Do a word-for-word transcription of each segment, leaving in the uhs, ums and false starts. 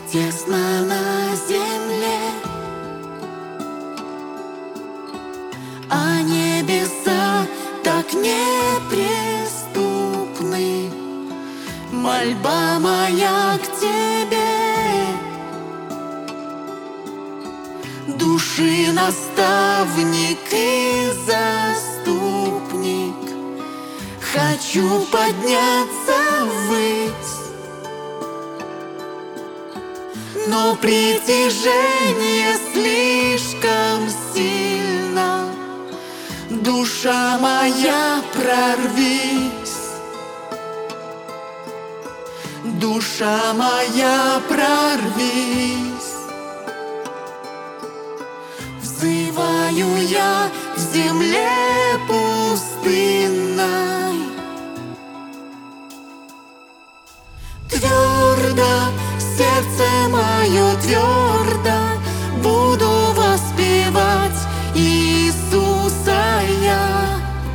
тесно на земле, а небеса так неприступны. Мольба моя к тебе, души наставник и заступник. Хочу подняться ввысь, но притяжение слишком сильно. Душа моя, прорвись, душа моя, прорвись. Взываю я в земле пустынной, твердо, сердце мое твердо, буду воспевать Иисуса я.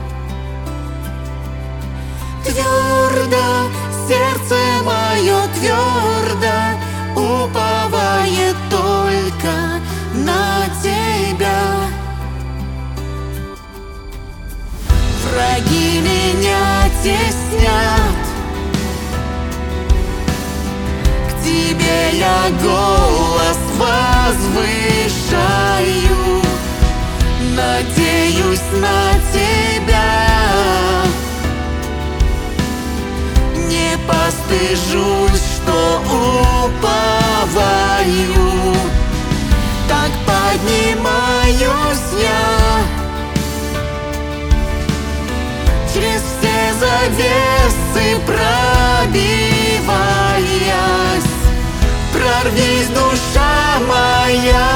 Твердо, сердце мое твердо, уповает только на Тебя. Враги меня теснят, к Тебе я голос возвышаю, надеюсь на Тебя, не постыжусь, что уповаю. Так поднимаюсь я через все завесы, пробиваясь. Прорвись, душа моя,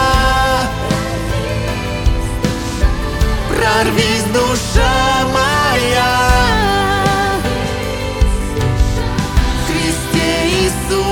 прорвись, душа моя, в Христе Иисусе.